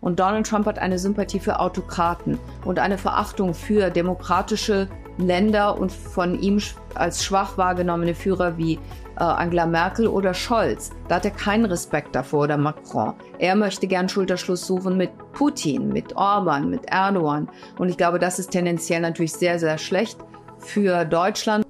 Und Donald Trump hat eine Sympathie für Autokraten und eine Verachtung für demokratische Länder und von ihm als schwach wahrgenommene Führer wie Angela Merkel oder Scholz. Da hat er keinen Respekt davor, oder Macron. Er möchte gern Schulterschluss suchen mit Putin, mit Orban, mit Erdogan. Und ich glaube, das ist tendenziell natürlich sehr, sehr schlecht für Deutschland.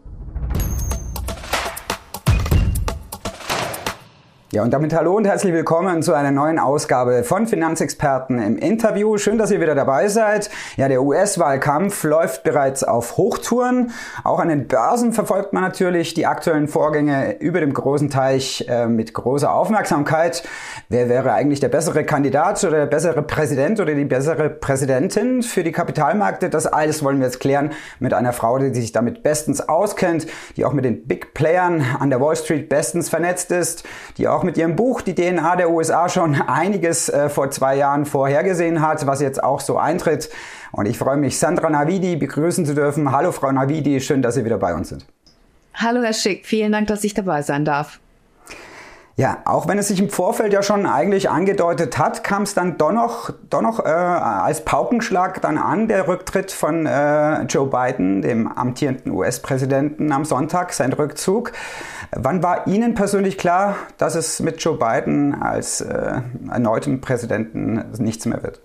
Ja, und damit hallo und herzlich willkommen zu einer neuen Ausgabe von Finanzexperten im Interview. Schön, dass ihr wieder dabei seid. Ja, der US-Wahlkampf läuft bereits auf Hochtouren. Auch an den Börsen verfolgt man natürlich die aktuellen Vorgänge über dem großen Teich mit großer Aufmerksamkeit. Wer wäre eigentlich der bessere Kandidat oder der bessere Präsident oder die bessere Präsidentin für die Kapitalmärkte? Das alles wollen wir jetzt klären mit einer Frau, die sich damit bestens auskennt, die auch mit den Big Playern an der Wall Street bestens vernetzt ist, die auch mit ihrem Buch Die DNA der USA schon einiges vor 2 Jahren vorhergesehen hat, was jetzt auch so eintritt. Und ich freue mich, Sandra Navidi begrüßen zu dürfen. Hallo Frau Navidi, schön, dass Sie wieder bei uns sind. Hallo Herr Schick, vielen Dank, dass ich dabei sein darf. Ja, auch wenn es sich im Vorfeld ja schon eigentlich angedeutet hat, kam es dann doch noch als Paukenschlag dann an, der Rücktritt von Joe Biden, dem amtierenden US-Präsidenten am Sonntag, sein Rückzug. Wann war Ihnen persönlich klar, dass es mit Joe Biden als erneutem Präsidenten nichts mehr wird?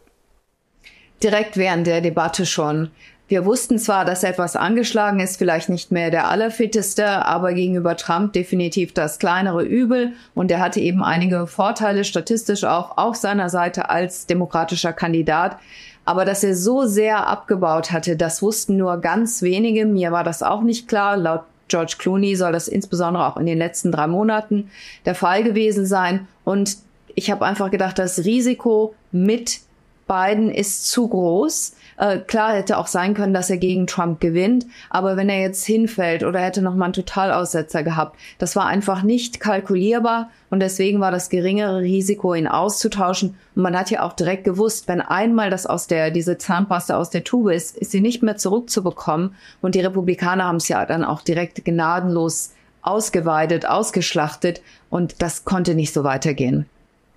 Direkt während der Debatte schon. Wir wussten zwar, dass er etwas angeschlagen ist, vielleicht nicht mehr der allerfitteste, aber gegenüber Trump definitiv das kleinere Übel. Und er hatte eben einige Vorteile, statistisch auch auf seiner Seite als demokratischer Kandidat. Aber dass er so sehr abgebaut hatte, das wussten nur ganz wenige. Mir war das auch nicht klar. Laut George Clooney soll das insbesondere auch in den letzten 3 Monaten der Fall gewesen sein. Und ich habe einfach gedacht, das Risiko mit Biden ist zu groß. Klar hätte auch sein können, dass er gegen Trump gewinnt, aber wenn er jetzt hinfällt oder hätte noch mal einen Totalaussetzer gehabt, das war einfach nicht kalkulierbar und deswegen war das geringere Risiko, ihn auszutauschen. Und man hat ja auch direkt gewusst, wenn einmal diese Zahnpasta aus der Tube ist sie nicht mehr zurückzubekommen und die Republikaner haben es ja dann auch direkt gnadenlos ausgeweidet, ausgeschlachtet und das konnte nicht so weitergehen.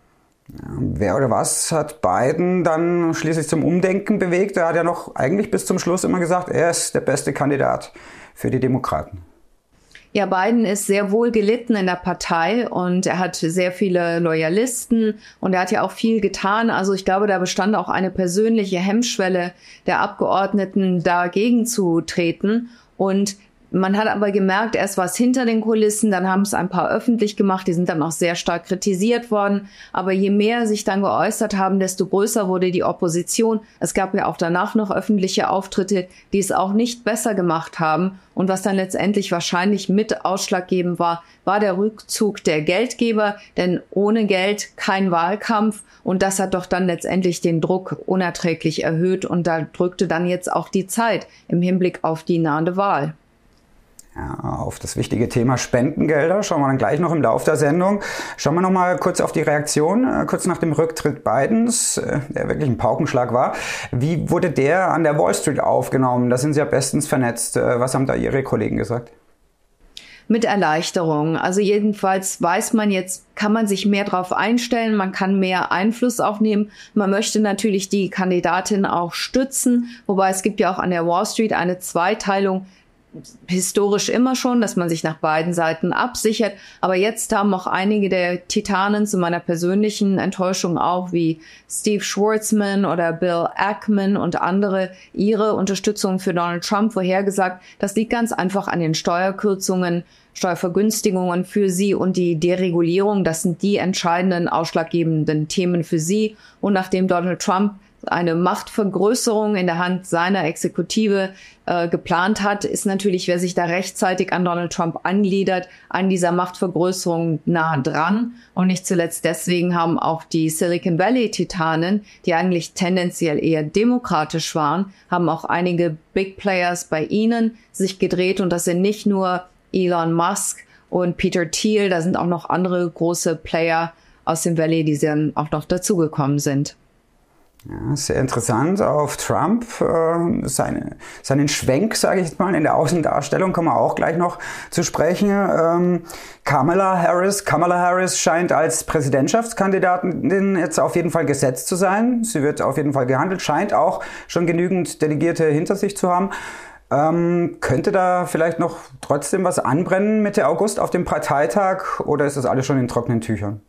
Wer oder was hat Biden dann schließlich zum Umdenken bewegt? Er hat ja noch eigentlich bis zum Schluss immer gesagt, er ist der beste Kandidat für die Demokraten. Ja, Biden ist sehr wohl gelitten in der Partei und er hat sehr viele Loyalisten und er hat ja auch viel getan. Also ich glaube, da bestand auch eine persönliche Hemmschwelle der Abgeordneten, dagegen zu treten. Und man hat aber gemerkt, erst was hinter den Kulissen, dann haben es ein paar öffentlich gemacht, die sind dann auch sehr stark kritisiert worden. Aber je mehr sich dann geäußert haben, desto größer wurde die Opposition. Es gab ja auch danach noch öffentliche Auftritte, die es auch nicht besser gemacht haben. Und was dann letztendlich wahrscheinlich mit ausschlaggebend war, war der Rückzug der Geldgeber. Denn ohne Geld kein Wahlkampf. Und das hat doch dann letztendlich den Druck unerträglich erhöht. Und da drückte dann jetzt auch die Zeit im Hinblick auf die nahende Wahl. Ja, auf das wichtige Thema Spendengelder schauen wir dann gleich noch im Laufe der Sendung. Schauen wir noch mal kurz auf die Reaktion, kurz nach dem Rücktritt Bidens, der wirklich ein Paukenschlag war. Wie wurde der an der Wall Street aufgenommen? Da sind Sie ja bestens vernetzt. Was haben da Ihre Kollegen gesagt? Mit Erleichterung. Also jedenfalls weiß man jetzt, kann man sich mehr darauf einstellen, man kann mehr Einfluss aufnehmen. Man möchte natürlich die Kandidatin auch stützen, wobei es gibt ja auch an der Wall Street eine Zweiteilung, historisch immer schon, dass man sich nach beiden Seiten absichert. Aber jetzt haben auch einige der Titanen zu meiner persönlichen Enttäuschung auch, wie Steve Schwarzman oder Bill Ackman und andere, ihre Unterstützung für Donald Trump vorhergesagt. Das liegt ganz einfach an den Steuerkürzungen, Steuervergünstigungen für sie und die Deregulierung. Das sind die entscheidenden, ausschlaggebenden Themen für sie. Und nachdem Donald Trump eine Machtvergrößerung in der Hand seiner Exekutive geplant hat, ist natürlich, wer sich da rechtzeitig an Donald Trump angliedert, an dieser Machtvergrößerung nah dran. Und nicht zuletzt deswegen haben auch die Silicon Valley-Titanen, die eigentlich tendenziell eher demokratisch waren, haben auch einige Big Players bei ihnen sich gedreht. Und das sind nicht nur Elon Musk und Peter Thiel, da sind auch noch andere große Player aus dem Valley, die dann auch noch dazugekommen sind. Ja, sehr interessant. Auf Trump, seinen Schwenk, sage ich jetzt mal, in der Außendarstellung kommen wir auch gleich noch zu sprechen. Kamala Harris scheint als Präsidentschaftskandidatin jetzt auf jeden Fall gesetzt zu sein. Sie wird auf jeden Fall gehandelt, scheint auch schon genügend Delegierte hinter sich zu haben. Könnte da vielleicht noch trotzdem was anbrennen Mitte August auf dem Parteitag oder ist das alles schon in trockenen Tüchern?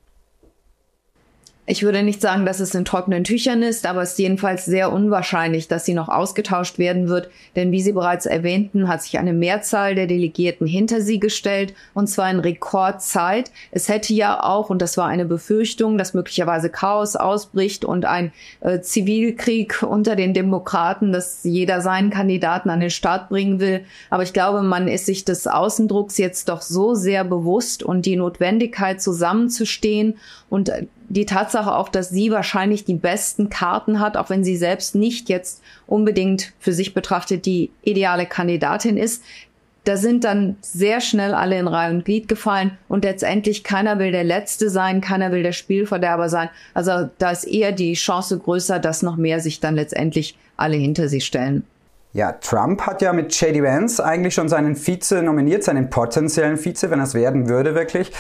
Ich würde nicht sagen, dass es in trockenen Tüchern ist, aber es ist jedenfalls sehr unwahrscheinlich, dass sie noch ausgetauscht werden wird. Denn wie Sie bereits erwähnten, hat sich eine Mehrzahl der Delegierten hinter sie gestellt, und zwar in Rekordzeit. Es hätte ja auch, und das war eine Befürchtung, dass möglicherweise Chaos ausbricht und ein Zivilkrieg unter den Demokraten, dass jeder seinen Kandidaten an den Start bringen will. Aber ich glaube, man ist sich des Außendrucks jetzt doch so sehr bewusst und die Notwendigkeit, zusammenzustehen und die Tatsache auch, dass sie wahrscheinlich die besten Karten hat, auch wenn sie selbst nicht jetzt unbedingt für sich betrachtet die ideale Kandidatin ist. Da sind dann sehr schnell alle in Reihe und Glied gefallen und letztendlich keiner will der Letzte sein, keiner will der Spielverderber sein. Also da ist eher die Chance größer, dass noch mehr sich dann letztendlich alle hinter sie stellen. Ja, Trump hat ja mit J.D. Vance eigentlich schon seinen Vize nominiert, seinen potenziellen Vize, wenn er es werden würde wirklich.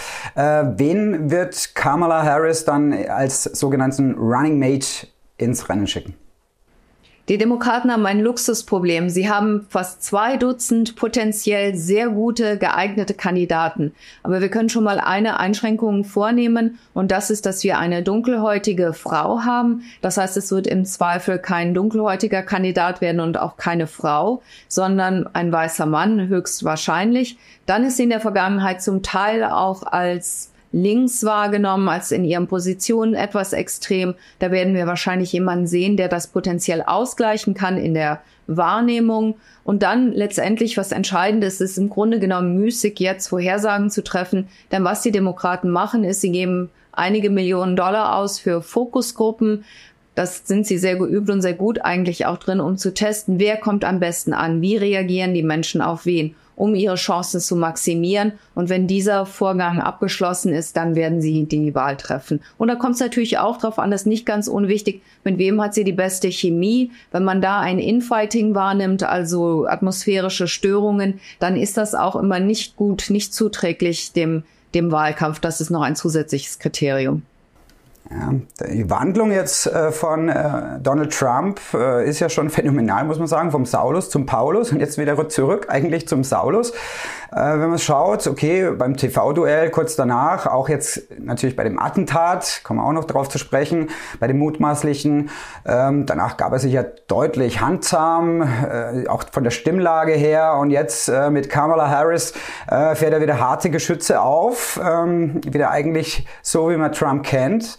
Wen wird Kamala Harris dann als sogenannten Running Mate ins Rennen schicken? Die Demokraten haben ein Luxusproblem. Sie haben fast 2 Dutzend potenziell sehr gute, geeignete Kandidaten. Aber wir können schon mal eine Einschränkung vornehmen, und das ist, dass wir eine dunkelhäutige Frau haben. Das heißt, es wird im Zweifel kein dunkelhäutiger Kandidat werden und auch keine Frau, sondern ein weißer Mann höchstwahrscheinlich. Dann ist sie in der Vergangenheit zum Teil auch als links wahrgenommen, als in ihren Positionen etwas extrem. Da werden wir wahrscheinlich jemanden sehen, der das potenziell ausgleichen kann in der Wahrnehmung. Und dann letztendlich, was entscheidend ist, ist im Grunde genommen müßig, jetzt Vorhersagen zu treffen. Denn was die Demokraten machen, ist, sie geben einige Millionen Dollar aus für Fokusgruppen. Das sind sie sehr geübt und sehr gut eigentlich auch drin, um zu testen, wer kommt am besten an, wie reagieren die Menschen auf wen, um ihre Chancen zu maximieren. Und wenn dieser Vorgang abgeschlossen ist, dann werden sie die Wahl treffen. Und da kommt es natürlich auch darauf an, das ist nicht ganz unwichtig, mit wem hat sie die beste Chemie. Wenn man da ein Infighting wahrnimmt, also atmosphärische Störungen, dann ist das auch immer nicht gut, nicht zuträglich dem Wahlkampf. Das ist noch ein zusätzliches Kriterium. Ja, die Wandlung jetzt von Donald Trump ist ja schon phänomenal, muss man sagen, vom Saulus zum Paulus und jetzt wieder zurück eigentlich zum Saulus. Wenn man schaut, okay, beim TV-Duell kurz danach, auch jetzt natürlich bei dem Attentat, kommen wir auch noch drauf zu sprechen, bei dem mutmaßlichen, danach gab er sich ja deutlich handsam, auch von der Stimmlage her, und jetzt mit Kamala Harris fährt er wieder harte Geschütze auf, wieder eigentlich so, wie man Trump kennt.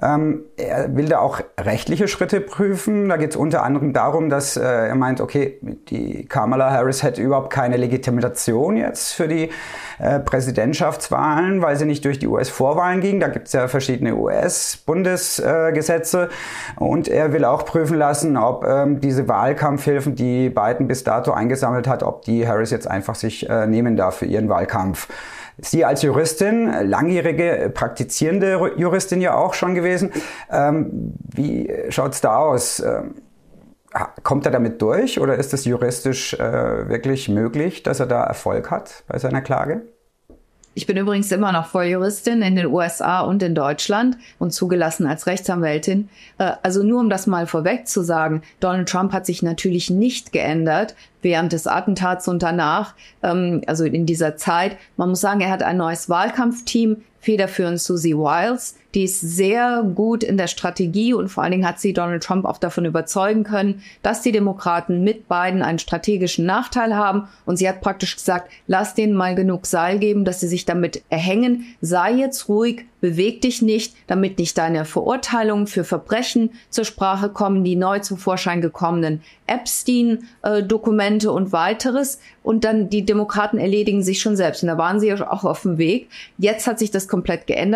Er will da auch rechtliche Schritte prüfen. Da geht es unter anderem darum, dass er meint, okay, die Kamala Harris hätte überhaupt keine Legitimation jetzt für die Präsidentschaftswahlen, weil sie nicht durch die US-Vorwahlen ging. Da gibt es ja verschiedene US-Bundesgesetze. Und er will auch prüfen lassen, ob diese Wahlkampfhilfen, die Biden bis dato eingesammelt hat, ob die Harris jetzt einfach sich nehmen darf für ihren Wahlkampf. Sie als Juristin, langjährige praktizierende Juristin ja auch schon gewesen. Wie schaut's da aus? Kommt er damit durch oder ist es juristisch wirklich möglich, dass er da Erfolg hat bei seiner Klage? Ich bin übrigens immer noch Volljuristin in den USA und in Deutschland und zugelassen als Rechtsanwältin. Also nur um das mal vorweg zu sagen, Donald Trump hat sich natürlich nicht geändert während des Attentats und danach, also in dieser Zeit. Man muss sagen, er hat ein neues Wahlkampfteam, federführend Susie Wiles. Die ist sehr gut in der Strategie und vor allen Dingen hat sie Donald Trump auch davon überzeugen können, dass die Demokraten mit Biden einen strategischen Nachteil haben. Und sie hat praktisch gesagt, lass denen mal genug Seil geben, dass sie sich damit erhängen. Sei jetzt ruhig, beweg dich nicht, damit nicht deine Verurteilungen für Verbrechen zur Sprache kommen, die neu zum Vorschein gekommenen Epstein-Dokumente und weiteres. Und dann die Demokraten erledigen sich schon selbst. Und da waren sie ja auch auf dem Weg. Jetzt hat sich das komplett geändert.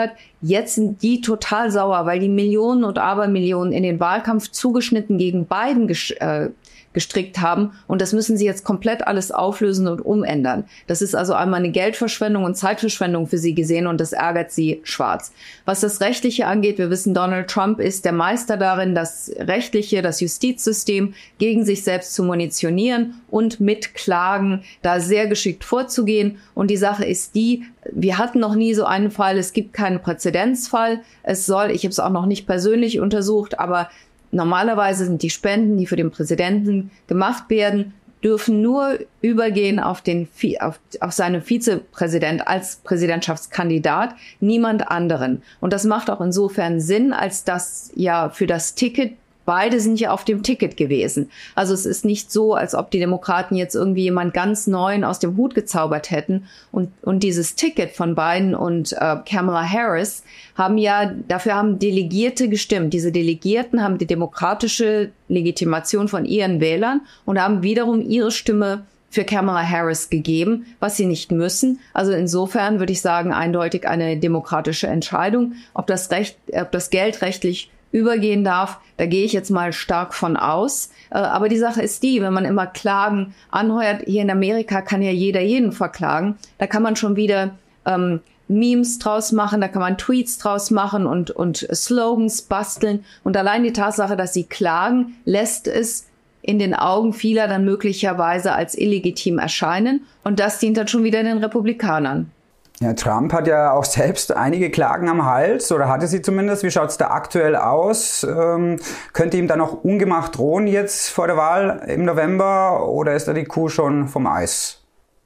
Jetzt sind die total sauer, weil die Millionen und Abermillionen in den Wahlkampf zugeschnitten gegen Biden gestrickt haben. Und das müssen sie jetzt komplett alles auflösen und umändern. Das ist also einmal eine Geldverschwendung und Zeitverschwendung für sie gesehen und das ärgert sie schwarz. Was das Rechtliche angeht, wir wissen, Donald Trump ist der Meister darin, das Rechtliche, das Justizsystem gegen sich selbst zu munitionieren und mit Klagen da sehr geschickt vorzugehen. Und die Sache ist die, wir hatten noch nie so einen Fall, es gibt keinen Präzedenzfall. Ich habe es auch noch nicht persönlich untersucht, aber normalerweise sind die Spenden, die für den Präsidenten gemacht werden, dürfen nur übergehen auf seinen Vizepräsident als Präsidentschaftskandidat, niemand anderen. Und das macht auch insofern Sinn, als dass ja für das Ticket, beide sind ja auf dem Ticket gewesen. Also es ist nicht so, als ob die Demokraten jetzt irgendwie jemand ganz Neuen aus dem Hut gezaubert hätten. Und dieses Ticket von Biden und Kamala Harris dafür haben Delegierte gestimmt. Diese Delegierten haben die demokratische Legitimation von ihren Wählern und haben wiederum ihre Stimme für Kamala Harris gegeben, was sie nicht müssen. Also insofern würde ich sagen, eindeutig eine demokratische Entscheidung. Ob das Geld rechtlich übergehen darf, da gehe ich jetzt mal stark von aus. Aber die Sache ist die, wenn man immer Klagen anheuert, hier in Amerika kann ja jeder jeden verklagen, da kann man schon wieder Memes draus machen, da kann man Tweets draus machen und Slogans basteln. Und allein die Tatsache, dass sie klagen, lässt es in den Augen vieler dann möglicherweise als illegitim erscheinen. Und das dient dann schon wieder den Republikanern. Ja, Trump hat ja auch selbst einige Klagen am Hals oder hatte sie zumindest. Wie schaut's da aktuell aus? Könnte ihm da noch Ungemach drohen jetzt vor der Wahl im November oder ist da die Kuh schon vom Eis?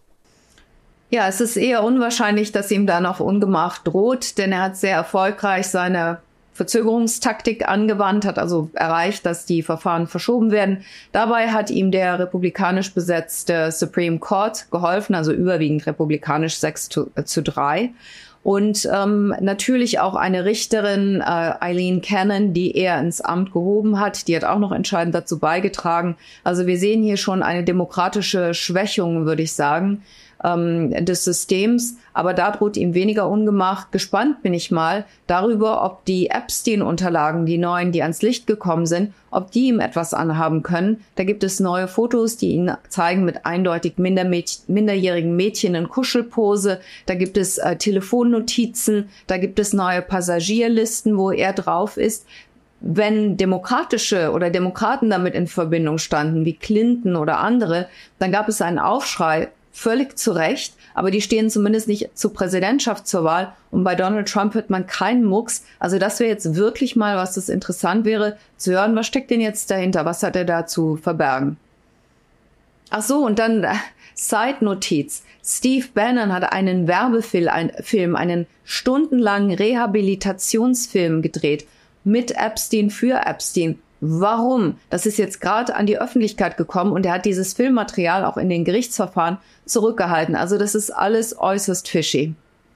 Ja, es ist eher unwahrscheinlich, dass ihm da noch Ungemach droht, denn er hat sehr erfolgreich seine Verzögerungstaktik angewandt, hat also erreicht, dass die Verfahren verschoben werden. Dabei hat ihm der republikanisch besetzte Supreme Court geholfen, also überwiegend republikanisch 6:3. Und natürlich auch eine Richterin, Eileen Cannon, die er ins Amt gehoben hat, die hat auch noch entscheidend dazu beigetragen. Also wir sehen hier schon eine demokratische Schwächung, würde ich sagen, des Systems, aber da droht ihm weniger Ungemach. Gespannt bin ich mal darüber, ob die Epstein-Unterlagen, die neuen, die ans Licht gekommen sind, ob die ihm etwas anhaben können. Da gibt es neue Fotos, die ihn zeigen mit eindeutig minderjährigen Mädchen in Kuschelpose. Da gibt es Telefonnotizen, da gibt es neue Passagierlisten, wo er drauf ist. Wenn Demokratische oder Demokraten damit in Verbindung standen, wie Clinton oder andere, dann gab es einen Aufschrei, völlig zu Recht, aber die stehen zumindest nicht zur Präsidentschaft zur Wahl und bei Donald Trump hört man keinen Mucks. Also das wäre jetzt wirklich mal, was das interessant wäre, zu hören, was steckt denn jetzt dahinter, was hat er da zu verbergen. Ach so, und dann Side-Notiz. Steve Bannon hat einen Werbefilm, einen stundenlangen Rehabilitationsfilm gedreht mit Epstein für Epstein. Warum? Das ist jetzt gerade an die Öffentlichkeit gekommen und er hat dieses Filmmaterial auch in den Gerichtsverfahren zurückgehalten. Also das ist alles äußerst fishy.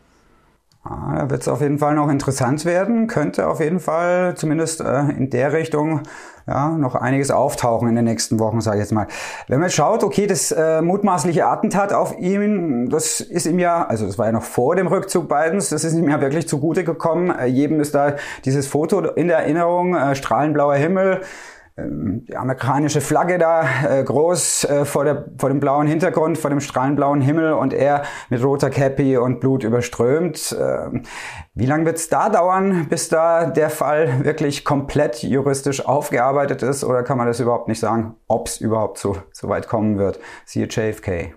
Da wird es auf jeden Fall noch interessant werden. Könnte auf jeden Fall zumindest in der Richtung noch einiges auftauchen in den nächsten Wochen, sage ich jetzt mal. Wenn man schaut, okay, das mutmaßliche Attentat auf ihn, das ist ihm ja, also das war ja noch vor dem Rückzug Bidens, das ist ihm ja wirklich zugute gekommen. Jedem ist da dieses Foto in der Erinnerung, strahlenblauer Himmel, die amerikanische Flagge da groß vor dem blauen Hintergrund, vor dem strahlenblauen Himmel und er mit roter Cappy und Blut überströmt. Wie lange wird es da dauern, bis da der Fall wirklich komplett juristisch aufgearbeitet ist? Oder kann man das überhaupt nicht sagen, ob es überhaupt so weit kommen wird? Siehe JFK.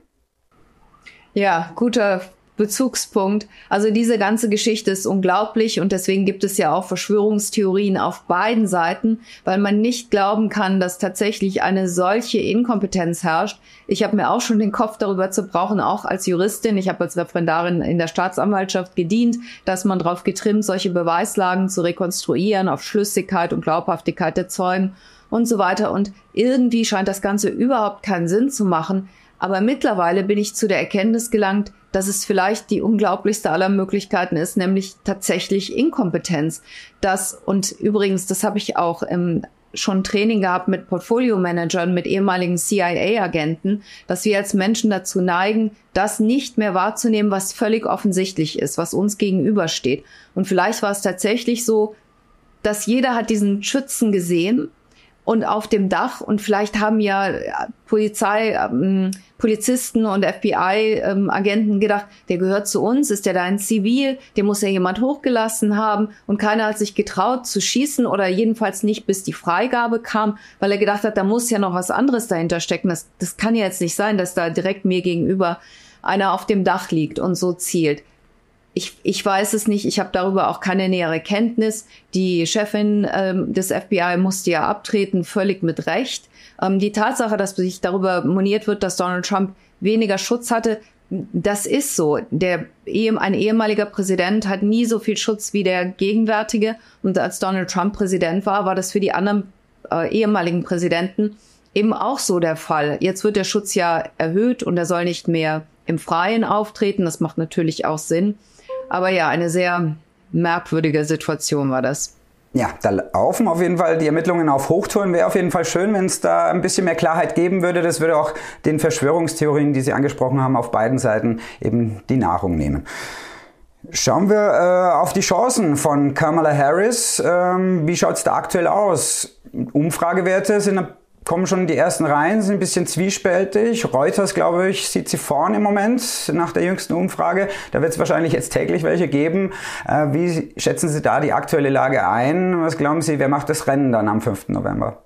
Ja, guter Bezugspunkt. Also diese ganze Geschichte ist unglaublich und deswegen gibt es ja auch Verschwörungstheorien auf beiden Seiten, weil man nicht glauben kann, dass tatsächlich eine solche Inkompetenz herrscht. Ich habe mir auch schon den Kopf darüber zerbrochen, auch als Juristin. Ich habe als Referendarin in der Staatsanwaltschaft gedient, dass man darauf getrimmt, solche Beweislagen zu rekonstruieren, auf Schlüssigkeit und Glaubhaftigkeit der Zeugen und so weiter. Und irgendwie scheint das Ganze überhaupt keinen Sinn zu machen. Aber mittlerweile bin ich zu der Erkenntnis gelangt, dass es vielleicht die unglaublichste aller Möglichkeiten ist, nämlich tatsächlich Inkompetenz. Und übrigens, das habe ich auch im schon Training gehabt mit Portfolio-Managern, mit ehemaligen CIA-Agenten, dass wir als Menschen dazu neigen, das nicht mehr wahrzunehmen, was völlig offensichtlich ist, was uns gegenübersteht. Und vielleicht war es tatsächlich so, dass jeder hat diesen Schützen gesehen und auf dem Dach, und vielleicht haben ja Polizisten und FBI-Agenten gedacht, der gehört zu uns, ist der da in Zivil, den muss ja jemand hochgelassen haben, und keiner hat sich getraut zu schießen oder jedenfalls nicht, bis die Freigabe kam, weil er gedacht hat, da muss ja noch was anderes dahinter stecken. Das kann ja jetzt nicht sein, dass da direkt mir gegenüber einer auf dem Dach liegt und so zielt. Ich weiß es nicht, ich habe darüber auch keine nähere Kenntnis. Die Chefin des FBI musste ja abtreten, völlig mit Recht. Die Tatsache, dass sich darüber moniert wird, dass Donald Trump weniger Schutz hatte, das ist so. Ein ehemaliger Präsident hat nie so viel Schutz wie der gegenwärtige. Und als Donald Trump Präsident war das für die anderen ehemaligen Präsidenten eben auch so der Fall. Jetzt wird der Schutz ja erhöht und er soll nicht mehr im Freien auftreten. Das macht natürlich auch Sinn. Aber ja, eine sehr merkwürdige Situation war das. Ja, da laufen auf jeden Fall die Ermittlungen auf Hochtouren. Wäre auf jeden Fall schön, wenn es da ein bisschen mehr Klarheit geben würde. Das würde auch den Verschwörungstheorien, die Sie angesprochen haben, auf beiden Seiten eben die Nahrung nehmen. Schauen wir auf die Chancen von Kamala Harris. Wie schaut es da aktuell aus? Umfragewerte kommen schon in die ersten Reihen, sind ein bisschen zwiespältig. Reuters, glaube ich, sieht sie vorn im Moment nach der jüngsten Umfrage. Da wird es wahrscheinlich jetzt täglich welche geben. Wie schätzen Sie da die aktuelle Lage ein? Was glauben Sie, wer macht das Rennen dann am 5. November?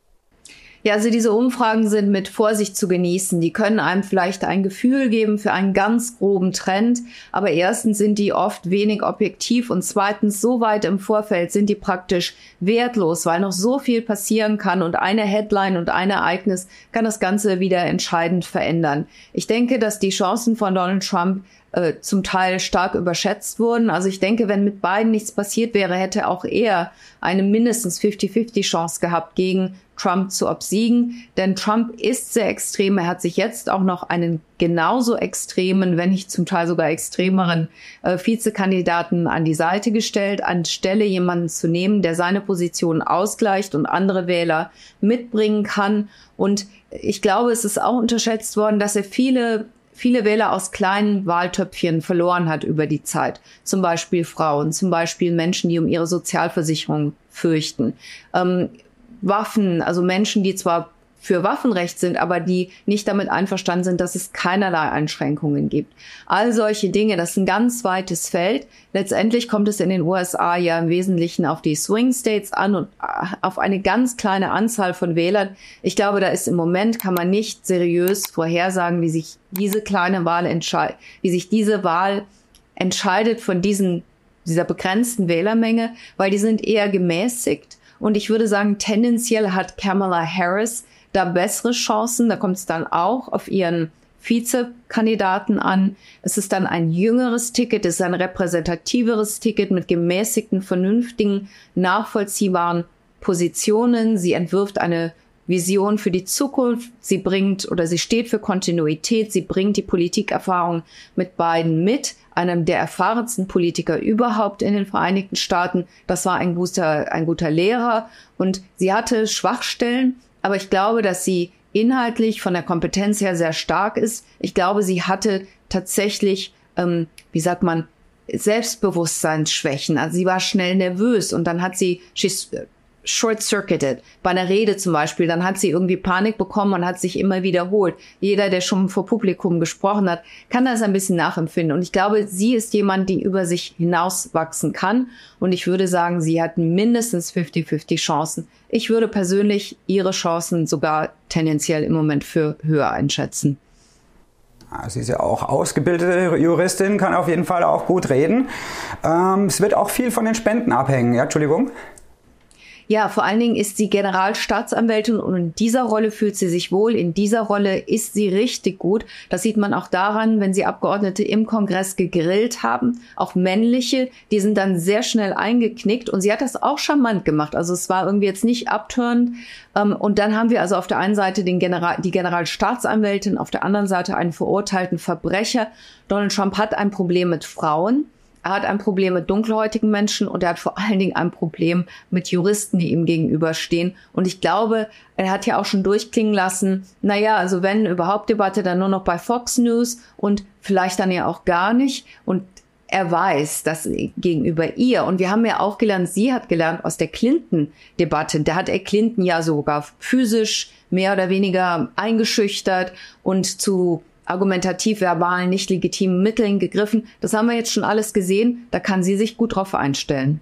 Ja, also diese Umfragen sind mit Vorsicht zu genießen. Die können einem vielleicht ein Gefühl geben für einen ganz groben Trend. Aber erstens sind die oft wenig objektiv und zweitens so weit im Vorfeld sind die praktisch wertlos, weil noch so viel passieren kann und eine Headline und ein Ereignis kann das Ganze wieder entscheidend verändern. Ich denke, dass die Chancen von Donald Trump zum Teil stark überschätzt wurden. Also ich denke, wenn mit beiden nichts passiert wäre, hätte auch er eine mindestens 50-50 Chance gehabt, gegen Trump zu obsiegen. Denn Trump ist sehr extrem. Er hat sich jetzt auch noch einen genauso extremen, wenn nicht zum Teil sogar extremeren Vizekandidaten an die Seite gestellt, anstelle jemanden zu nehmen, der seine Position ausgleicht und andere Wähler mitbringen kann. Und ich glaube, es ist auch unterschätzt worden, dass er viele Wähler aus kleinen Wahltöpfchen verloren hat über die Zeit. Zum Beispiel Frauen, zum Beispiel Menschen, die um ihre Sozialversicherung fürchten. Waffen, also Menschen, die zwar für Waffenrecht sind, aber die nicht damit einverstanden sind, dass es keinerlei Einschränkungen gibt. All solche Dinge, das ist ein ganz weites Feld. Letztendlich kommt es in den USA ja im Wesentlichen auf die Swing States an und auf eine ganz kleine Anzahl von Wählern. Ich glaube, da ist im Moment, kann man nicht seriös vorhersagen, wie sich diese Wahl entscheidet von dieser begrenzten Wählermenge, weil die sind eher gemäßigt. Und ich würde sagen, tendenziell hat Kamala Harris da bessere Chancen. Da kommt es dann auch auf ihren Vizekandidaten an. Es ist dann ein jüngeres Ticket, es ist ein repräsentativeres Ticket mit gemäßigten, vernünftigen, nachvollziehbaren Positionen. Sie entwirft eine Vision für die Zukunft. Sie steht für Kontinuität. Sie bringt die Politikerfahrung mit Biden mit, einem der erfahrensten Politiker überhaupt in den Vereinigten Staaten. Das war ein guter Lehrer und sie hatte Schwachstellen, aber ich glaube, dass sie inhaltlich von der Kompetenz her sehr stark ist. Ich glaube, sie hatte tatsächlich, Selbstbewusstseinsschwächen. Also sie war schnell nervös und dann hat sie short-circuited. Bei einer Rede zum Beispiel, dann hat sie irgendwie Panik bekommen und hat sich immer wiederholt. Jeder, der schon vor Publikum gesprochen hat, kann das ein bisschen nachempfinden. Und ich glaube, sie ist jemand, die über sich hinauswachsen kann. Und ich würde sagen, sie hat mindestens 50-50 Chancen. Ich würde persönlich ihre Chancen sogar tendenziell im Moment für höher einschätzen. Sie ist ja auch ausgebildete Juristin, kann auf jeden Fall auch gut reden. Es wird auch viel von den Spenden abhängen. Ja, Entschuldigung. Ja, vor allen Dingen ist sie Generalstaatsanwältin und in dieser Rolle fühlt sie sich wohl. In dieser Rolle ist sie richtig gut. Das sieht man auch daran, wenn sie Abgeordnete im Kongress gegrillt haben. Auch männliche, die sind dann sehr schnell eingeknickt und sie hat das auch charmant gemacht. Also es war irgendwie jetzt nicht abturnend. Und dann haben wir also auf der einen Seite die Generalstaatsanwältin, auf der anderen Seite einen verurteilten Verbrecher. Donald Trump hat ein Problem mit Frauen. Er hat ein Problem mit dunkelhäutigen Menschen und er hat vor allen Dingen ein Problem mit Juristen, die ihm gegenüberstehen. Und ich glaube, er hat ja auch schon durchklingen lassen, naja, also wenn überhaupt Debatte, dann nur noch bei Fox News und vielleicht dann ja auch gar nicht. Und er weiß, dass gegenüber ihr, und wir haben ja auch gelernt, sie hat gelernt aus der Clinton-Debatte, da hat er Clinton ja sogar physisch mehr oder weniger eingeschüchtert und zu argumentativ verbalen, nicht legitimen Mitteln gegriffen. Das haben wir jetzt schon alles gesehen, da kann sie sich gut drauf einstellen.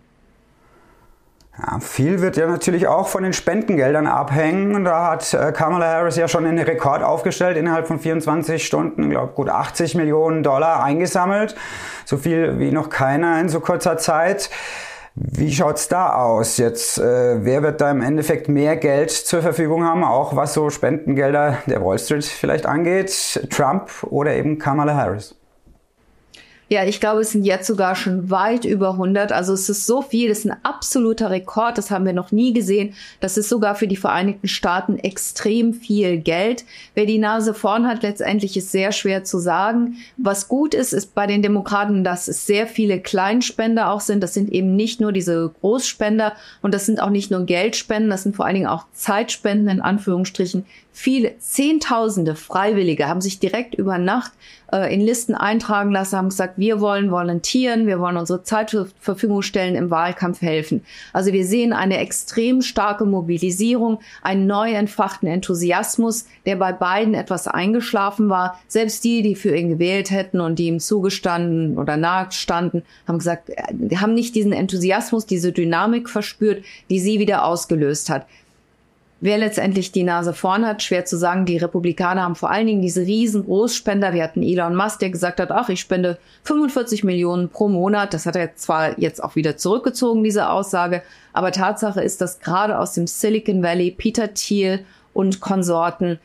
Ja, viel wird ja natürlich auch von den Spendengeldern abhängen. Da hat Kamala Harris ja schon einen Rekord aufgestellt, innerhalb von 24 Stunden, glaube gut 80 Millionen Dollar eingesammelt. So viel wie noch keiner in so kurzer Zeit. Wie schaut's da aus jetzt? Wer wird da im Endeffekt mehr Geld zur Verfügung haben, auch was so Spendengelder der Wall Street vielleicht angeht? Trump oder eben Kamala Harris? Ja, ich glaube, es sind jetzt sogar schon weit über 100. Also es ist so viel, das ist ein absoluter Rekord, das haben wir noch nie gesehen. Das ist sogar für die Vereinigten Staaten extrem viel Geld. Wer die Nase vorn hat, letztendlich ist sehr schwer zu sagen. Was gut ist, ist bei den Demokraten, dass es sehr viele Kleinspender auch sind. Das sind eben nicht nur diese Großspender und das sind auch nicht nur Geldspenden, das sind vor allen Dingen auch Zeitspenden in Anführungsstrichen. Viele, Zehntausende Freiwillige haben sich direkt über Nacht in Listen eintragen lassen, haben gesagt, wir wollen volontieren, wir wollen unsere Zeit zur Verfügung stellen, im Wahlkampf helfen. Also wir sehen eine extrem starke Mobilisierung, einen neu entfachten Enthusiasmus, der bei beiden etwas eingeschlafen war. Selbst die für ihn gewählt hätten und die ihm zugestanden oder nahestanden, haben gesagt, die haben nicht diesen Enthusiasmus, diese Dynamik verspürt, die sie wieder ausgelöst hat. Wer letztendlich die Nase vorn hat, schwer zu sagen. Die Republikaner haben vor allen Dingen diese riesen Großspender. Wir hatten Elon Musk, der gesagt hat, ach, ich spende 45 Millionen pro Monat. Das hat er zwar jetzt auch wieder zurückgezogen, diese Aussage. Aber Tatsache ist, dass gerade aus dem Silicon Valley Peter Thiel und Konsorten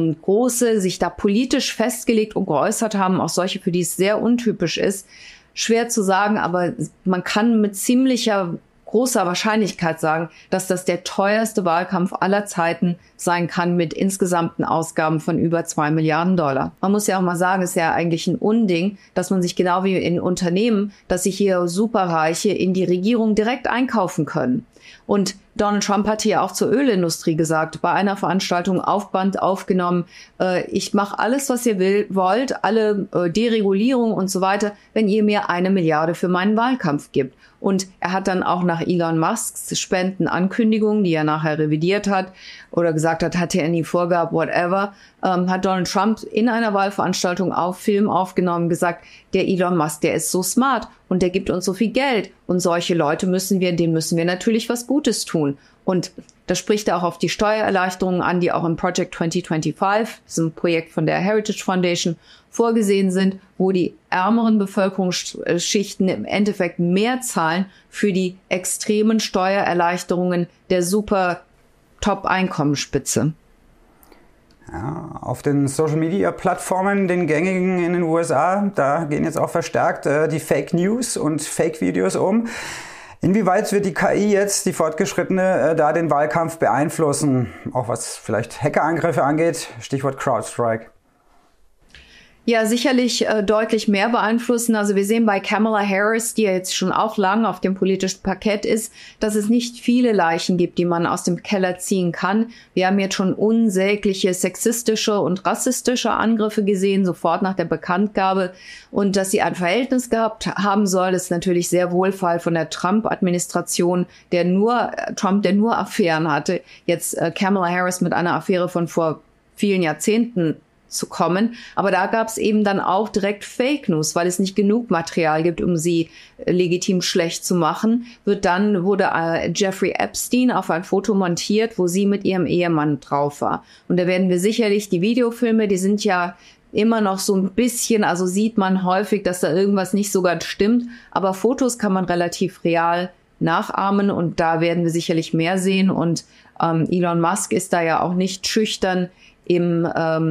große sich da politisch festgelegt und geäußert haben. Auch solche, für die es sehr untypisch ist. Schwer zu sagen, aber man kann mit großer Wahrscheinlichkeit sagen, dass das der teuerste Wahlkampf aller Zeiten sein kann mit insgesamten Ausgaben von über 2 Milliarden Dollar. Man muss ja auch mal sagen, es ist ja eigentlich ein Unding, dass man sich genau wie in Unternehmen, dass sich hier Superreiche in die Regierung direkt einkaufen können. Und Donald Trump hatte ja auch zur Ölindustrie gesagt, bei einer Veranstaltung auf Band aufgenommen, ich mache alles, was ihr wollt, alle Deregulierung und so weiter, wenn ihr mir 1 Milliarde für meinen Wahlkampf gibt. Und er hat dann auch nach Elon Musks Spendenankündigungen, die er nachher revidiert hat oder gesagt hat, hatte er nie vorgehabt, whatever, hat Donald Trump in einer Wahlveranstaltung Film aufgenommen, gesagt, der Elon Musk, der ist so smart und der gibt uns so viel Geld und solche Leute denen müssen wir natürlich was Gutes tun. Und das spricht er auch auf die Steuererleichterungen an, die auch im Project 2025, das ist ein Projekt von der Heritage Foundation, vorgesehen sind, wo die ärmeren Bevölkerungsschichten im Endeffekt mehr zahlen für die extremen Steuererleichterungen der super Top-Einkommensspitze. Ja, auf den Social-Media-Plattformen, den gängigen in den USA, da gehen jetzt auch verstärkt die Fake News und Fake-Videos um. Inwieweit wird die KI jetzt, die fortgeschrittene, da den Wahlkampf beeinflussen? Auch was vielleicht Hackerangriffe angeht, Stichwort CrowdStrike. Ja, sicherlich deutlich mehr beeinflussen. Also wir sehen bei Kamala Harris, die ja jetzt schon auch lange auf dem politischen Parkett ist, dass es nicht viele Leichen gibt, die man aus dem Keller ziehen kann. Wir haben jetzt schon unsägliche sexistische und rassistische Angriffe gesehen, sofort nach der Bekanntgabe. Und dass sie ein Verhältnis gehabt haben soll, ist natürlich sehr wohlfeil von der Trump-Administration, der nur Affären hatte. Jetzt Kamala Harris mit einer Affäre von vor vielen Jahrzehnten zu kommen. Aber da gab es eben dann auch direkt Fake News, weil es nicht genug Material gibt, um sie legitim schlecht zu machen. Wurde Jeffrey Epstein auf ein Foto montiert, wo sie mit ihrem Ehemann drauf war. Und da werden wir sicherlich die Videofilme, die sind ja immer noch so ein bisschen, also sieht man häufig, dass da irgendwas nicht so ganz stimmt. Aber Fotos kann man relativ real nachahmen und da werden wir sicherlich mehr sehen. Und Elon Musk ist da ja auch nicht schüchtern im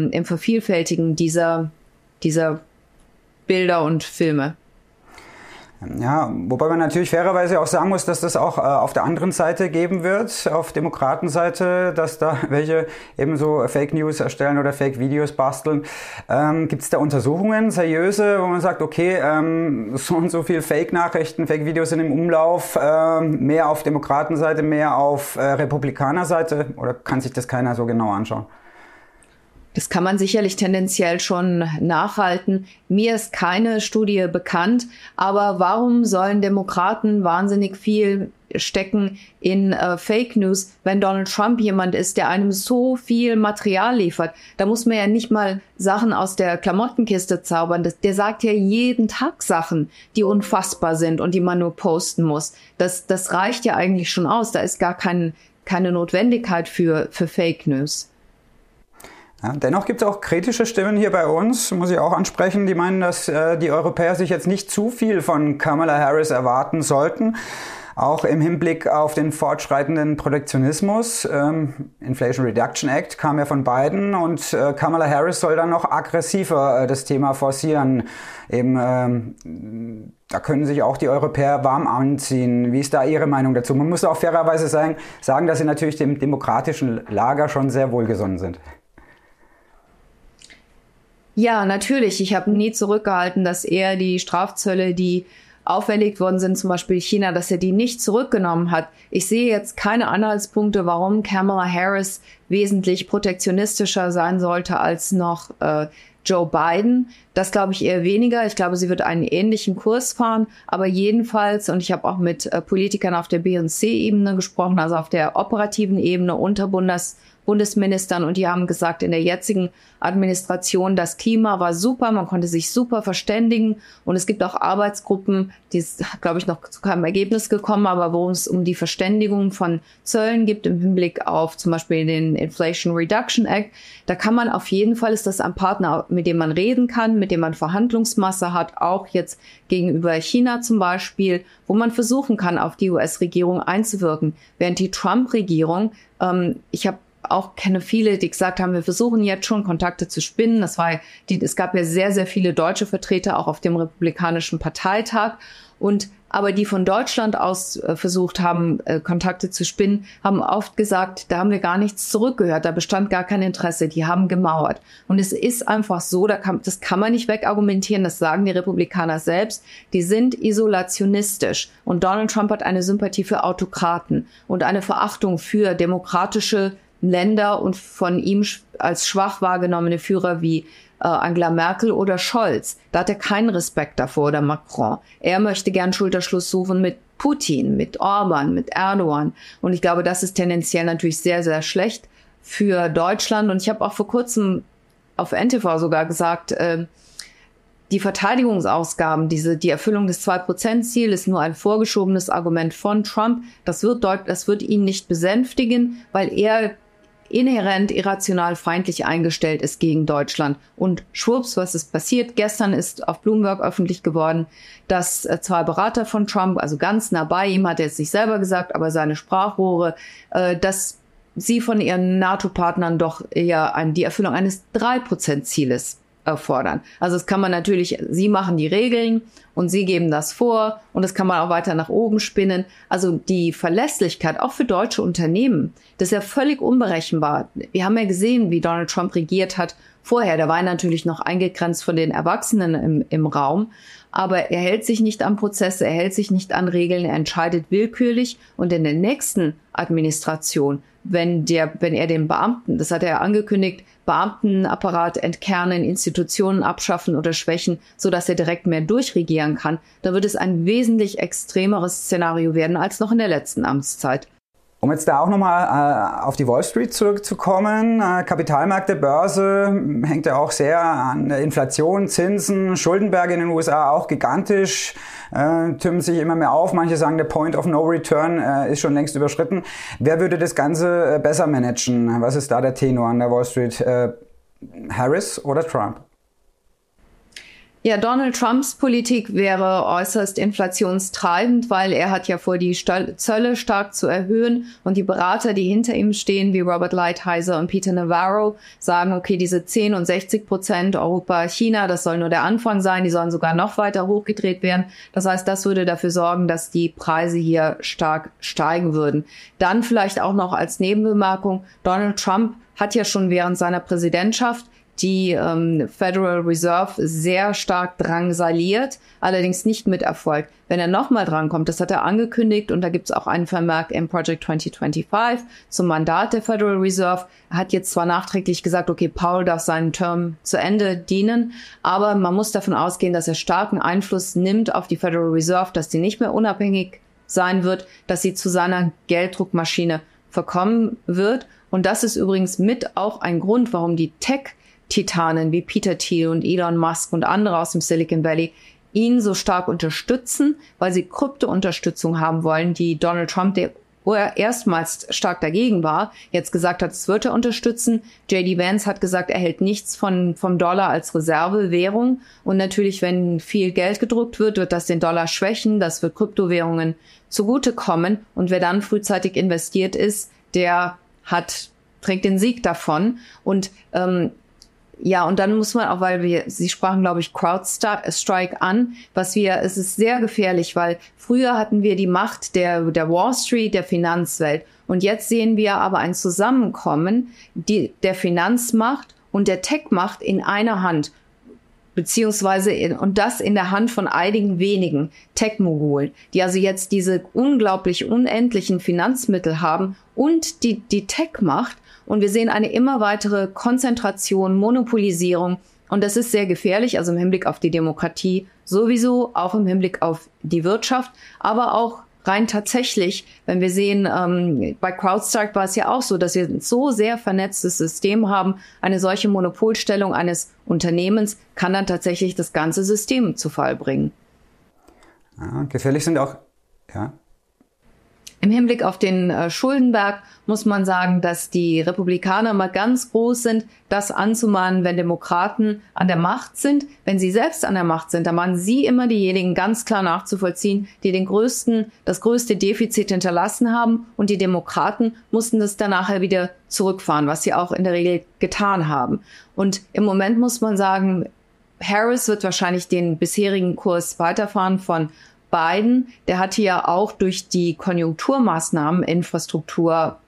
Vervielfältigen dieser Bilder und Filme. Ja, wobei man natürlich fairerweise auch sagen muss, dass das auch auf der anderen Seite geben wird, auf Demokratenseite, dass da welche eben so Fake News erstellen oder Fake Videos basteln. Gibt es da Untersuchungen, seriöse, wo man sagt, okay, so und so viel Fake-Nachrichten, Fake-Videos sind im Umlauf, mehr auf Demokratenseite, mehr auf Republikanerseite, oder kann sich das keiner so genau anschauen? Das kann man sicherlich tendenziell schon nachhalten. Mir ist keine Studie bekannt, aber warum sollen Demokraten wahnsinnig viel stecken in Fake News, wenn Donald Trump jemand ist, der einem so viel Material liefert? Da muss man ja nicht mal Sachen aus der Klamottenkiste zaubern. Der sagt ja jeden Tag Sachen, die unfassbar sind und die man nur posten muss. Das reicht ja eigentlich schon aus. Da ist gar keine Notwendigkeit für Fake News. Ja, dennoch gibt es auch kritische Stimmen hier bei uns, muss ich auch ansprechen, die meinen, dass die Europäer sich jetzt nicht zu viel von Kamala Harris erwarten sollten. Auch im Hinblick auf den fortschreitenden Protektionismus. Inflation Reduction Act kam ja von Biden und Kamala Harris soll dann noch aggressiver das Thema forcieren. Eben, da können sich auch die Europäer warm anziehen. Wie ist da Ihre Meinung dazu? Man muss auch fairerweise sagen, dass sie natürlich dem demokratischen Lager schon sehr wohlgesonnen sind. Ja, natürlich. Ich habe nie zurückgehalten, dass er die Strafzölle, die auferlegt worden sind, zum Beispiel China, dass er die nicht zurückgenommen hat. Ich sehe jetzt keine Anhaltspunkte, warum Kamala Harris wesentlich protektionistischer sein sollte als noch Joe Biden. Das glaube ich eher weniger. Ich glaube, sie wird einen ähnlichen Kurs fahren. Aber jedenfalls, und ich habe auch mit Politikern auf der B- und C-Ebene gesprochen, also auf der operativen Ebene unter Bundesministern, und die haben gesagt, in der jetzigen Administration, das Klima war super, man konnte sich super verständigen, und es gibt auch Arbeitsgruppen, die ist, glaube ich, noch zu keinem Ergebnis gekommen, aber wo es um die Verständigung von Zöllen gibt im Hinblick auf zum Beispiel den Inflation Reduction Act. Da kann man auf jeden Fall, ist das ein Partner, mit dem man reden kann, mit dem man Verhandlungsmasse hat, auch jetzt gegenüber China zum Beispiel, wo man versuchen kann, auf die US-Regierung einzuwirken. Während die Trump-Regierung, kenne viele, die gesagt haben, wir versuchen jetzt schon Kontakte zu spinnen. Es gab ja sehr, sehr viele deutsche Vertreter auch auf dem Republikanischen Parteitag, aber die von Deutschland aus versucht haben, Kontakte zu spinnen, haben oft gesagt, da haben wir gar nichts zurückgehört, da bestand gar kein Interesse, die haben gemauert. Und es ist einfach so, das kann man nicht wegargumentieren, das sagen die Republikaner selbst, die sind isolationistisch. Und Donald Trump hat eine Sympathie für Autokraten und eine Verachtung für demokratische Länder und von ihm als schwach wahrgenommene Führer wie Angela Merkel oder Scholz. Da hat er keinen Respekt davor, oder Macron. Er möchte gern Schulterschluss suchen mit Putin, mit Orban, mit Erdogan. Und ich glaube, das ist tendenziell natürlich sehr, sehr schlecht für Deutschland. Und ich habe auch vor kurzem auf NTV sogar gesagt, die Verteidigungsausgaben, die Erfüllung des 2%-Ziels ist nur ein vorgeschobenes Argument von Trump. Das wird ihn nicht besänftigen, weil er inhärent irrational feindlich eingestellt ist gegen Deutschland. Und schwupps, was ist passiert? Gestern ist auf Bloomberg öffentlich geworden, dass zwei Berater von Trump, also ganz nah bei ihm, hat er jetzt nicht selber gesagt, aber seine Sprachrohre, dass sie von ihren NATO-Partnern doch eher die Erfüllung eines 3%-Zieles fordern. Also das kann man natürlich, sie machen die Regeln und sie geben das vor, und das kann man auch weiter nach oben spinnen. Also die Verlässlichkeit auch für deutsche Unternehmen, das ist ja völlig unberechenbar. Wir haben ja gesehen, wie Donald Trump regiert hat vorher. Da war er natürlich noch eingegrenzt von den Erwachsenen im Raum, aber er hält sich nicht an Prozesse, er hält sich nicht an Regeln, er entscheidet willkürlich, und in der nächsten Administration, wenn er den Beamten, das hat er angekündigt, Beamtenapparat entkernen, Institutionen abschaffen oder schwächen, sodass er direkt mehr durchregieren kann, da wird es ein wesentlich extremeres Szenario werden als noch in der letzten Amtszeit. Um jetzt da auch nochmal auf die Wall Street zurückzukommen, Kapitalmärkte, Börse hängt ja auch sehr an der Inflation, Zinsen, Schuldenberge in den USA auch gigantisch, türmen sich immer mehr auf. Manche sagen, der Point of No Return ist schon längst überschritten. Wer würde das Ganze besser managen? Was ist da der Tenor an der Wall Street? Harris oder Trump? Ja, Donald Trumps Politik wäre äußerst inflationstreibend, weil er hat ja vor, die Zölle stark zu erhöhen, und die Berater, die hinter ihm stehen, wie Robert Lighthizer und Peter Navarro, sagen, okay, diese 10 und 60% Europa, China, das soll nur der Anfang sein, die sollen sogar noch weiter hochgedreht werden. Das heißt, das würde dafür sorgen, dass die Preise hier stark steigen würden. Dann vielleicht auch noch als Nebenbemerkung, Donald Trump hat ja schon während seiner Präsidentschaft die Federal Reserve sehr stark drangsaliert, allerdings nicht mit Erfolg. Wenn er nochmal drankommt, das hat er angekündigt, und da gibt es auch einen Vermerk im Project 2025 zum Mandat der Federal Reserve. Er hat jetzt zwar nachträglich gesagt, okay, Powell darf seinen Term zu Ende dienen, aber man muss davon ausgehen, dass er starken Einfluss nimmt auf die Federal Reserve, dass die nicht mehr unabhängig sein wird, dass sie zu seiner Gelddruckmaschine verkommen wird. Und das ist übrigens mit auch ein Grund, warum die Tech-Titanen wie Peter Thiel und Elon Musk und andere aus dem Silicon Valley ihn so stark unterstützen, weil sie Krypto-Unterstützung haben wollen, die Donald Trump, der erstmals stark dagegen war, jetzt gesagt hat, es wird er unterstützen. J.D. Vance hat gesagt, er hält nichts vom Dollar als Reservewährung. Und natürlich, wenn viel Geld gedruckt wird, wird das den Dollar schwächen. Das wird Kryptowährungen zugutekommen. Und wer dann frühzeitig investiert ist, der trägt den Sieg davon. Und ja, und dann muss man auch, weil Sie sprachen, glaube ich, CrowdStrike an, es ist sehr gefährlich, weil früher hatten wir die Macht der Wall Street, der Finanzwelt. Und jetzt sehen wir aber ein Zusammenkommen der Finanzmacht und der Tech-Macht in einer Hand. Und das in der Hand von einigen wenigen Tech-Mogulen, die also jetzt diese unglaublich unendlichen Finanzmittel haben und die Tech-Macht. Und wir sehen eine immer weitere Konzentration, Monopolisierung. Und das ist sehr gefährlich, also im Hinblick auf die Demokratie sowieso, auch im Hinblick auf die Wirtschaft, aber auch rein tatsächlich, wenn wir sehen, bei CrowdStrike war es ja auch so, dass wir ein so sehr vernetztes System haben, eine solche Monopolstellung eines Unternehmens kann dann tatsächlich das ganze System zu Fall bringen. Ja, gefährlich sind auch, ja. Im Hinblick auf den Schuldenberg muss man sagen, dass die Republikaner mal ganz groß sind, das anzumahnen, wenn Demokraten an der Macht sind. Wenn sie selbst an der Macht sind, dann mahnen sie immer diejenigen ganz klar nachzuvollziehen, die das größte Defizit hinterlassen haben. Und die Demokraten mussten das dann nachher wieder zurückfahren, was sie auch in der Regel getan haben. Und im Moment muss man sagen, Harris wird wahrscheinlich den bisherigen Kurs weiterfahren von Biden. Der hatte ja auch durch die Konjunkturmaßnahmen, Infrastrukturakt,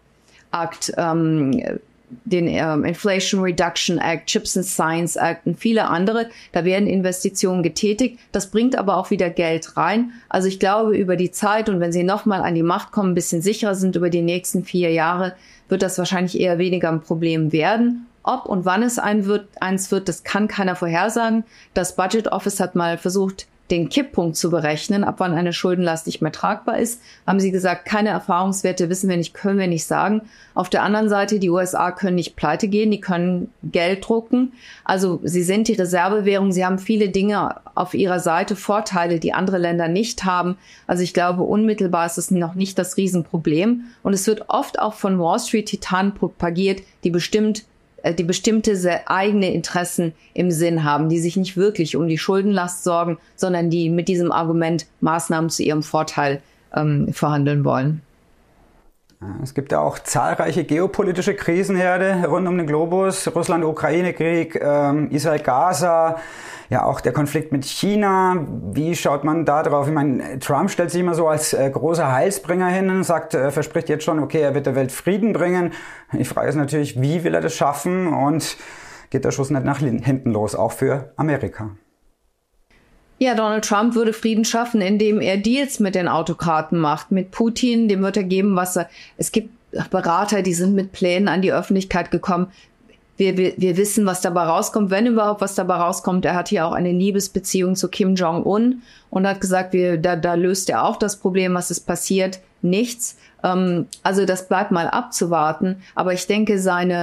den Inflation Reduction Act, Chips and Science Act und viele andere, da werden Investitionen getätigt. Das bringt aber auch wieder Geld rein. Also ich glaube, über die Zeit und wenn sie nochmal an die Macht kommen, ein bisschen sicherer sind über die nächsten 4 Jahre, wird das wahrscheinlich eher weniger ein Problem werden. Ob und wann es eins wird, das kann keiner vorhersagen. Das Budget Office hat mal versucht, den Kipppunkt zu berechnen, ab wann eine Schuldenlast nicht mehr tragbar ist, haben sie gesagt, keine Erfahrungswerte wissen wir nicht, können wir nicht sagen. Auf der anderen Seite, die USA können nicht pleite gehen, die können Geld drucken. Also sie sind die Reservewährung, sie haben viele Dinge auf ihrer Seite, Vorteile, die andere Länder nicht haben. Also ich glaube, unmittelbar ist es noch nicht das Riesenproblem. Und es wird oft auch von Wall Street Titanen propagiert, die bestimmte eigene Interessen im Sinn haben, die sich nicht wirklich um die Schuldenlast sorgen, sondern die mit diesem Argument Maßnahmen zu ihrem Vorteil verhandeln wollen. Es gibt ja auch zahlreiche geopolitische Krisenherde rund um den Globus. Russland-Ukraine-Krieg, Israel-Gaza, ja auch der Konflikt mit China. Wie schaut man da drauf? Ich meine, Trump stellt sich immer so als großer Heilsbringer hin und sagt, verspricht jetzt schon, okay, er wird der Welt Frieden bringen. Die Frage ist natürlich, wie will er das schaffen? Und geht der Schuss nicht nach hinten los, auch für Amerika? Ja, Donald Trump würde Frieden schaffen, indem er Deals mit den Autokraten macht. Mit Putin, dem wird er geben, es gibt Berater, die sind mit Plänen an die Öffentlichkeit gekommen. Wir wissen, was dabei rauskommt, wenn überhaupt was dabei rauskommt. Er hat hier auch eine Liebesbeziehung zu Kim Jong-un und hat gesagt, da löst er auch das Problem, was ist passiert. Nichts. Also das bleibt mal abzuwarten. Aber ich denke,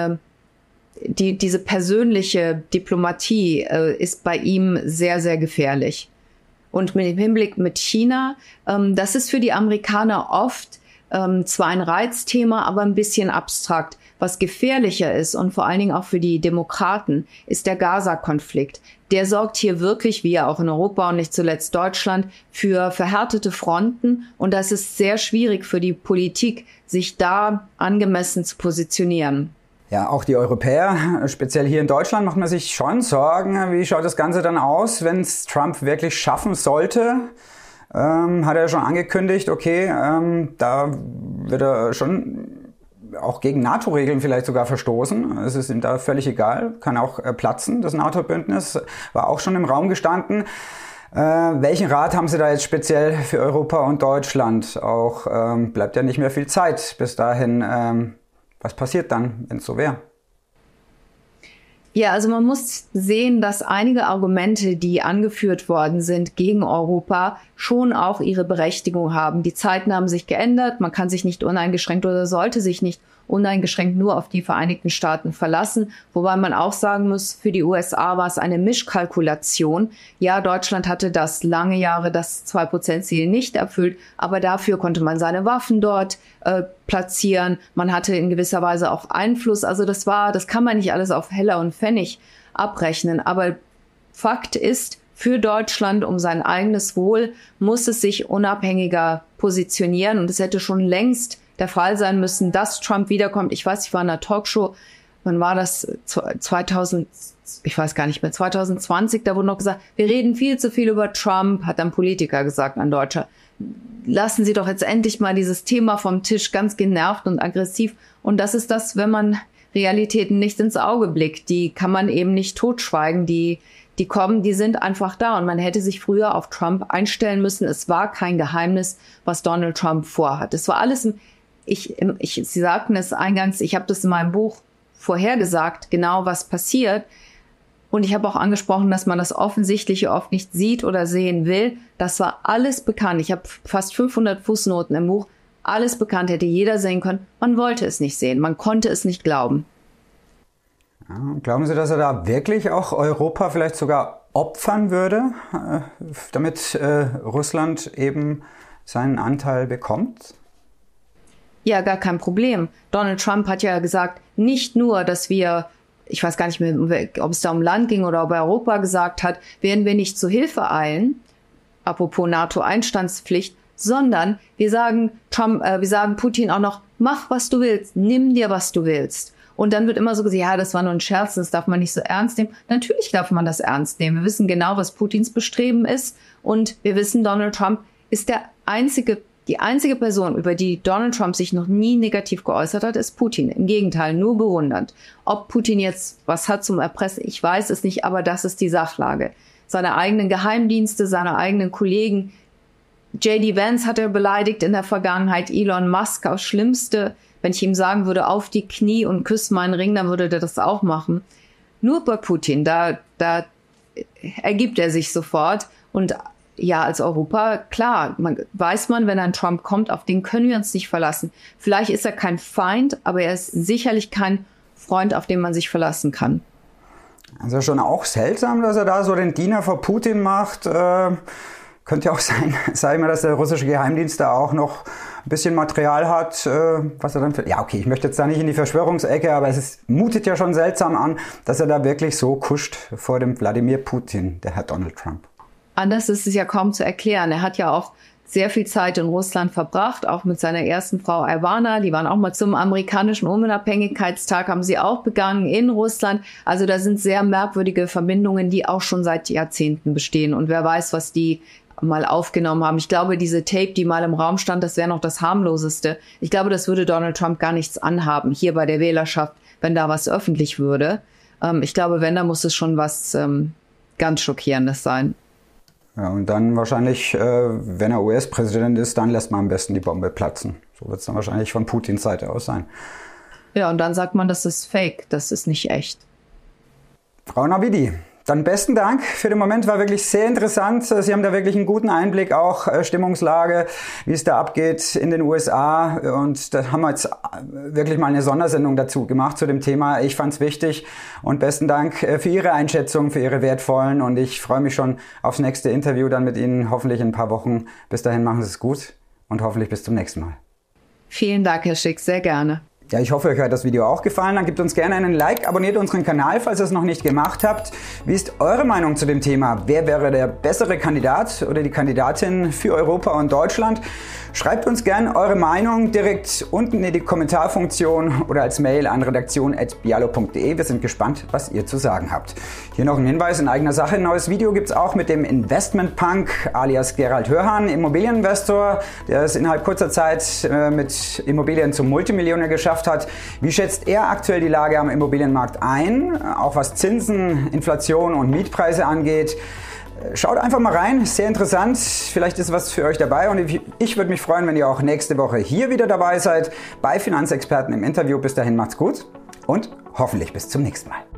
diese persönliche Diplomatie ist bei ihm sehr, sehr gefährlich. Und mit dem Hinblick mit China, das ist für die Amerikaner oft zwar ein Reizthema, aber ein bisschen abstrakt, Was gefährlicher ist und vor allen Dingen auch für die Demokraten, ist der Gaza-Konflikt. Der sorgt hier wirklich, wie ja auch in Europa und nicht zuletzt Deutschland, für verhärtete Fronten. Und das ist sehr schwierig für die Politik, sich da angemessen zu positionieren. Ja, auch die Europäer, speziell hier in Deutschland, macht man sich schon Sorgen. Wie schaut das Ganze dann aus, wenn es Trump wirklich schaffen sollte? Hat er schon angekündigt, okay, da wird er schon auch gegen NATO-Regeln vielleicht sogar verstoßen. Es ist ihm da völlig egal, kann auch platzen. Das NATO-Bündnis war auch schon im Raum gestanden. Welchen Rat haben Sie da jetzt speziell für Europa und Deutschland? Auch bleibt ja nicht mehr viel Zeit bis dahin. Was passiert dann, wenn es so wäre? Ja, also man muss sehen, dass einige Argumente, die angeführt worden sind gegen Europa, schon auch ihre Berechtigung haben. Die Zeiten haben sich geändert. Man kann sich nicht uneingeschränkt oder sollte sich nicht uneingeschränkt nur auf die Vereinigten Staaten verlassen. Wobei man auch sagen muss, für die USA war es eine Mischkalkulation. Ja, Deutschland hatte das lange Jahre das 2%-Ziel nicht erfüllt, aber dafür konnte man seine Waffen dort platzieren. Man hatte in gewisser Weise auch Einfluss. Also das kann man nicht alles auf Heller und Pfennig abrechnen. Aber Fakt ist, für Deutschland, um sein eigenes Wohl, muss es sich unabhängiger positionieren. Und es hätte schon längst der Fall sein müssen, dass Trump wiederkommt. Ich weiß, ich war in einer Talkshow, wann war das? 2020, da wurde noch gesagt, wir reden viel zu viel über Trump, hat ein Politiker gesagt, ein Deutscher. Lassen Sie doch jetzt endlich mal dieses Thema vom Tisch, ganz genervt und aggressiv. Und das ist das, wenn man Realitäten nicht ins Auge blickt. Die kann man eben nicht totschweigen. Die kommen, die sind einfach da. Und man hätte sich früher auf Trump einstellen müssen. Es war kein Geheimnis, was Donald Trump vorhat. Es war alles, Sie sagten es eingangs, ich habe das in meinem Buch vorhergesagt, genau was passiert. Und ich habe auch angesprochen, dass man das Offensichtliche oft nicht sieht oder sehen will. Das war alles bekannt. Ich habe fast 500 Fußnoten im Buch. Alles bekannt, hätte jeder sehen können. Man wollte es nicht sehen. Man konnte es nicht glauben. Ja, glauben Sie, dass er da wirklich auch Europa vielleicht sogar opfern würde, damit Russland eben seinen Anteil bekommt? Ja, gar kein Problem. Donald Trump hat ja gesagt, nicht nur, dass wir, ich weiß gar nicht mehr, ob es da um Land ging oder ob er Europa gesagt hat, werden wir nicht zu Hilfe eilen, apropos NATO-Einstandspflicht, sondern wir sagen Putin auch noch, mach, was du willst, nimm dir, was du willst. Und dann wird immer so gesagt, ja, das war nur ein Scherz, das darf man nicht so ernst nehmen. Natürlich darf man das ernst nehmen. Wir wissen genau, was Putins Bestreben ist. Und wir wissen, Donald Trump ist die einzige Person, über die Donald Trump sich noch nie negativ geäußert hat, ist Putin. Im Gegenteil, nur bewundernd. Ob Putin jetzt was hat zum Erpressen, ich weiß es nicht, aber das ist die Sachlage. Seine eigenen Geheimdienste, seine eigenen Kollegen. J.D. Vance hat er beleidigt in der Vergangenheit, Elon Musk aufs Schlimmste. Wenn ich ihm sagen würde, auf die Knie und küss meinen Ring, dann würde der das auch machen. Nur bei Putin, da ergibt er sich sofort. Und ja, als Europa, klar, weiß man, wenn ein Trump kommt, auf den können wir uns nicht verlassen. Vielleicht ist er kein Feind, aber er ist sicherlich kein Freund, auf den man sich verlassen kann. Also schon auch seltsam, dass er da so den Diener vor Putin macht. Könnte ja auch sein, sag ich mal, dass der russische Geheimdienst da auch noch ein bisschen Material hat, was er dann ja, okay, ich möchte jetzt da nicht in die Verschwörungsecke, aber mutet ja schon seltsam an, dass er da wirklich so kuscht vor dem Wladimir Putin, der Herr Donald Trump. Anders ist es ja kaum zu erklären. Er hat ja auch sehr viel Zeit in Russland verbracht, auch mit seiner ersten Frau Ivana. Die waren auch mal zum amerikanischen Unabhängigkeitstag, haben sie auch begangen in Russland. Also da sind sehr merkwürdige Verbindungen, die auch schon seit Jahrzehnten bestehen. Und wer weiß, was die mal aufgenommen haben. Ich glaube, diese Tape, die mal im Raum stand, das wäre noch das harmloseste. Ich glaube, das würde Donald Trump gar nichts anhaben, hier bei der Wählerschaft, wenn da was öffentlich würde. Ich glaube, wenn, da muss es schon was ganz Schockierendes sein. Ja, und dann wahrscheinlich, wenn er US-Präsident ist, dann lässt man am besten die Bombe platzen. So wird es dann wahrscheinlich von Putins Seite aus sein. Ja, und dann sagt man, das ist fake, das ist nicht echt. Frau Navidi, dann besten Dank für den Moment, war wirklich sehr interessant. Sie haben da wirklich einen guten Einblick, auch Stimmungslage, wie es da abgeht in den USA. Und da haben wir jetzt wirklich mal eine Sondersendung dazu gemacht zu dem Thema. Ich fand es wichtig und besten Dank für Ihre Einschätzung, für Ihre wertvollen. Und ich freue mich schon aufs nächste Interview dann mit Ihnen, hoffentlich in ein paar Wochen. Bis dahin machen Sie es gut und hoffentlich bis zum nächsten Mal. Vielen Dank, Herr Schick, sehr gerne. Ja, ich hoffe, euch hat das Video auch gefallen. Dann gebt uns gerne einen Like, abonniert unseren Kanal, falls ihr es noch nicht gemacht habt. Wie ist eure Meinung zu dem Thema? Wer wäre der bessere Kandidat oder die Kandidatin für Europa und Deutschland? Schreibt uns gerne eure Meinung direkt unten in die Kommentarfunktion oder als Mail an redaktion@bialo.de. Wir sind gespannt, was ihr zu sagen habt. Hier noch ein Hinweis in eigener Sache. Ein neues Video gibt es auch mit dem Investment-Punk alias Gerald Hörhan, Immobilieninvestor, der es innerhalb kurzer Zeit mit Immobilien zum Multimillionär geschafft hat. Wie schätzt er aktuell die Lage am Immobilienmarkt ein, auch was Zinsen, Inflation und Mietpreise angeht? Schaut einfach mal rein, sehr interessant, vielleicht ist was für euch dabei und ich würde mich freuen, wenn ihr auch nächste Woche hier wieder dabei seid bei Finanzexperten im Interview. Bis dahin macht's gut und hoffentlich bis zum nächsten Mal.